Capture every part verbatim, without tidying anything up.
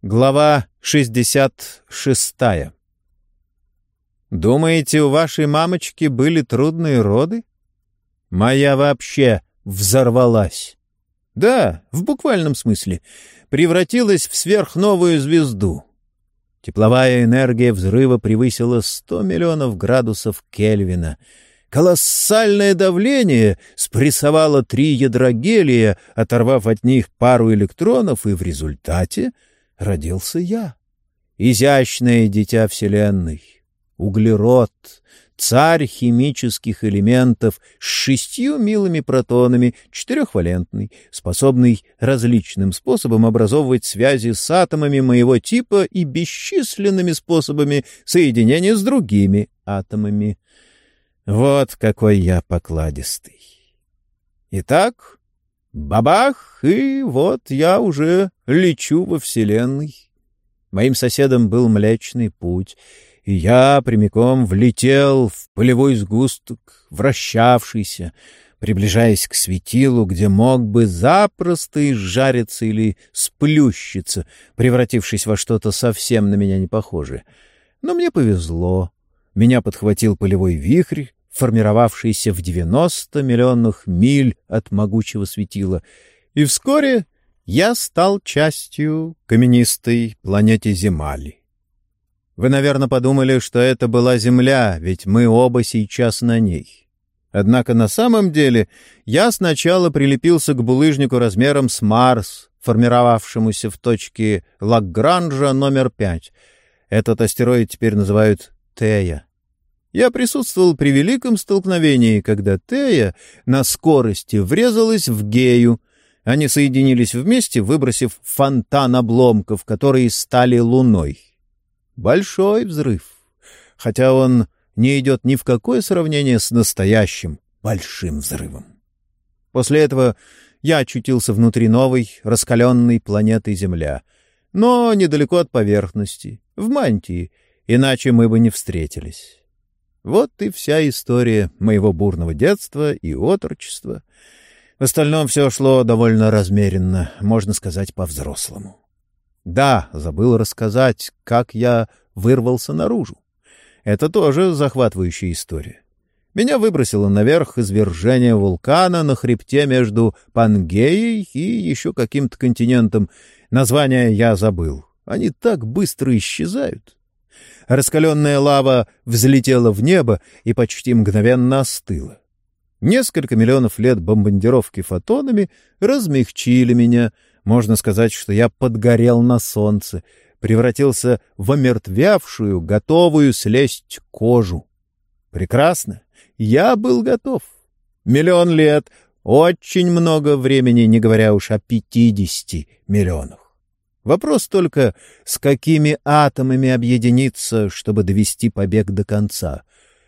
Глава шестьдесят шестая. Думаете, у вашей мамочки были трудные роды? Моя вообще взорвалась. Да, в буквальном смысле. Превратилась в сверхновую звезду. Тепловая энергия взрыва превысила сто миллионов градусов Кельвина. Колоссальное давление спрессовало три ядра гелия, оторвав от них пару электронов, и в результате родился я. Изящное дитя Вселенной. Углерод, царь химических элементов с шестью милыми протонами, четырехвалентный, способный различным способом образовывать связи с атомами моего типа и бесчисленными способами соединения с другими атомами. Вот какой я покладистый. Итак, бабах, и вот я уже лечу во Вселенной. Моим соседом был Млечный Путь, и я прямиком влетел в пылевой сгусток, вращавшийся, приближаясь к светилу, где мог бы запросто изжариться или сплющиться, превратившись во что-то совсем на меня не похожее. Но мне повезло. Меня подхватил пылевой вихрь, формировавшийся в девяноста миллионах миль от могучего светила, и вскоре я стал частью каменистой планеты Земали. Вы, наверное, подумали, что это была Земля, ведь мы оба сейчас на ней. Однако на самом деле я сначала прилепился к булыжнику размером с Марс, формировавшемуся в точке Лагранжа номер пять. Этот астероид теперь называют Тея. Я присутствовал при великом столкновении, когда Тея на скорости врезалась в Гею. Они соединились вместе, выбросив фонтан обломков, которые стали Луной. Большой взрыв, хотя он не идет ни в какое сравнение с настоящим большим взрывом. После этого я очутился внутри новой, раскаленной планеты Земля, но недалеко от поверхности, в мантии, иначе мы бы не встретились. Вот и вся история моего бурного детства и отрочества. В остальном все шло довольно размеренно, можно сказать, по-взрослому. Да, забыл рассказать, как я вырвался наружу. Это тоже захватывающая история. Меня выбросило наверх извержение вулкана на хребте между Пангеей и еще каким-то континентом. Название я забыл. Они так быстро исчезают. Раскаленная лава взлетела в небо и почти мгновенно остыла. Несколько миллионов лет бомбардировки фотонами размягчили меня. Можно сказать, что я подгорел на солнце, превратился в омертвевшую, готовую слезть кожу. Прекрасно. Я был готов. Миллион лет — очень много времени, не говоря уж о пятидесяти миллионах. Вопрос только, с какими атомами объединиться, чтобы довести побег до конца.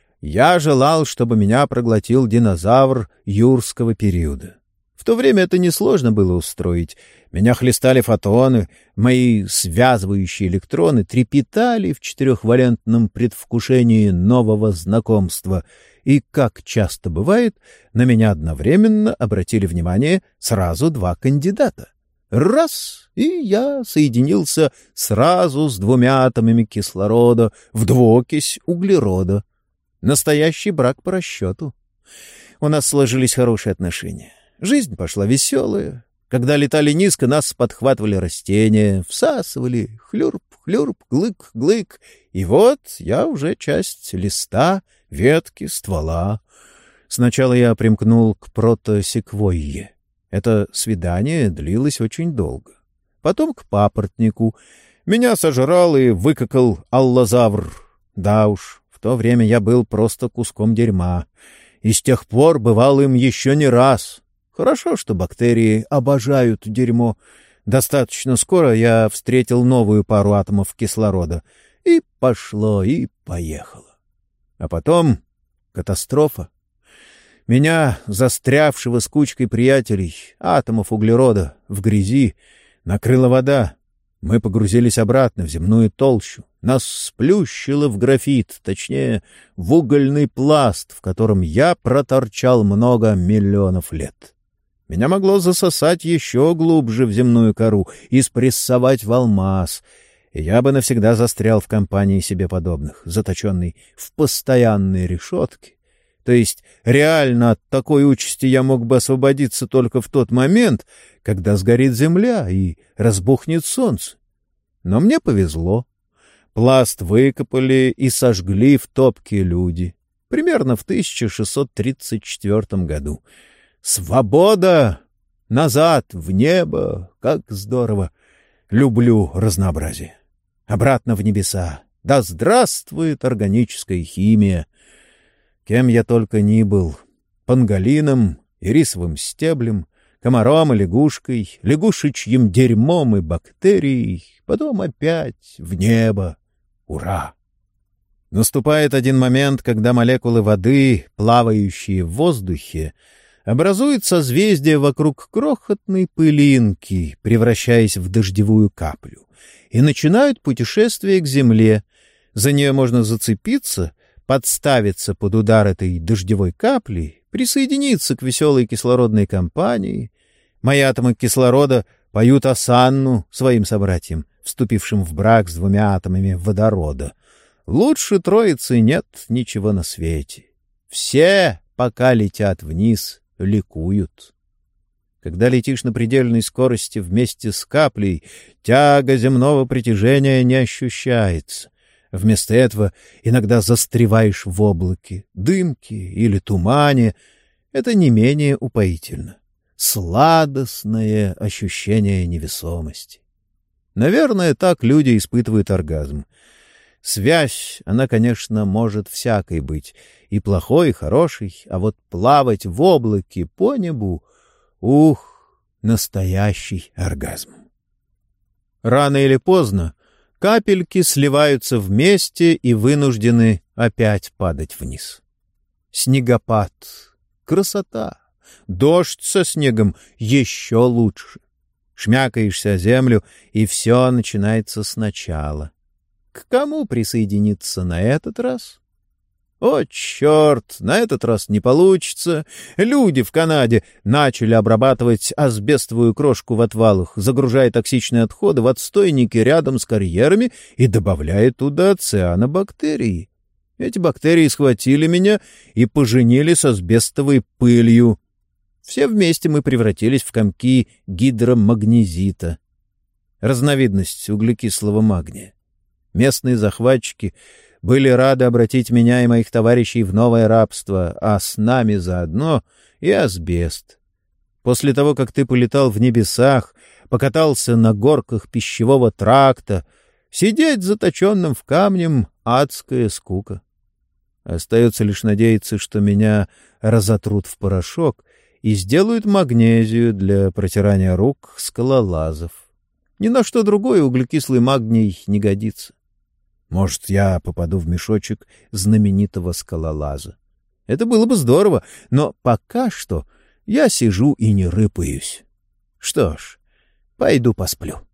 Я желал, чтобы меня проглотил динозавр юрского периода. В то время это несложно было устроить. Меня хлестали фотоны, мои связывающие электроны трепетали в четырехвалентном предвкушении нового знакомства. И, как часто бывает, на меня одновременно обратили внимание сразу два кандидата. Раз — и я соединился сразу с двумя атомами кислорода в двуокись углерода. Настоящий брак по расчету. У нас сложились хорошие отношения. Жизнь пошла веселая. Когда летали низко, нас подхватывали растения, всасывали, хлюрп, хлюрп, глык, глык. И вот я уже часть листа, ветки, ствола. Сначала я примкнул к протосеквойе. Это свидание длилось очень долго. Потом к папоротнику. Меня сожрал и выкакал аллозавр. Да уж, в то время я был просто куском дерьма. И с тех пор бывал им еще не раз. Хорошо, что бактерии обожают дерьмо. Достаточно скоро я встретил новую пару атомов кислорода. И пошло, и поехало. А потом катастрофа. Меня, застрявшего с кучкой приятелей, атомов углерода, в грязи, накрыла вода. Мы погрузились обратно в земную толщу. Нас сплющило в графит, точнее, в угольный пласт, в котором я проторчал много миллионов лет. Меня могло засосать еще глубже в земную кору и спрессовать в алмаз, и я бы навсегда застрял в компании себе подобных, заточенный в постоянные решетки. То есть реально от такой участи я мог бы освободиться только в тот момент, когда сгорит земля и разбухнет солнце. Но мне повезло. Пласт выкопали и сожгли в топке люди. Примерно в тысяча шестьсот тридцать четвёртом году. Свобода! Назад, в небо! Как здорово! Люблю разнообразие. Обратно в небеса. Да здравствует органическая химия! Кем я только ни был. Панголином, ирисовым стеблем, комаром и лягушкой, лягушечьим дерьмом и бактерией. Потом опять в небо. Ура! Наступает один момент, когда молекулы воды, плавающие в воздухе, образуют созвездие вокруг крохотной пылинки, превращаясь в дождевую каплю, и начинают путешествие к Земле. За нее можно зацепиться, подставиться под удар этой дождевой капли, присоединиться к веселой кислородной компании. Мои атомы кислорода поют осанну своим собратьям, вступившим в брак с двумя атомами водорода. Лучше троицы нет ничего на свете. Все, пока летят вниз, ликуют. Когда летишь на предельной скорости вместе с каплей, тяга земного притяжения не ощущается. Вместо этого иногда застреваешь в облаке, дымке или тумане. Это не менее упоительно. Сладостное ощущение невесомости. Наверное, так люди испытывают оргазм. Связь, она, конечно, может всякой быть, и плохой, и хорошей, а вот плавать в облаке по небу — ух, настоящий оргазм. Рано или поздно капельки сливаются вместе и вынуждены опять падать вниз. Снегопад — красота. Дождь со снегом — еще лучше. Шмякаешься о землю, и все начинается сначала. К кому присоединиться на этот раз? О, черт, на этот раз не получится. Люди в Канаде начали обрабатывать асбестовую крошку в отвалах, загружая токсичные отходы в отстойники рядом с карьерами и добавляя туда цианобактерии. Эти бактерии схватили меня и поженили с асбестовой пылью. Все вместе мы превратились в комки гидромагнезита. Разновидность углекислого магния. Местные захватчики были рады обратить меня и моих товарищей в новое рабство, а с нами заодно и асбест. После того, как ты полетал в небесах, покатался на горках пищевого тракта, сидеть заточенным в камнем — адская скука. Остается лишь надеяться, что меня разотрут в порошок и сделают магнезию для протирания рук скалолазов. Ни на что другое углекислый магний не годится. Может, я попаду в мешочек знаменитого скалолаза. Это было бы здорово, но пока что я сижу и не рыпаюсь. Что ж, пойду посплю.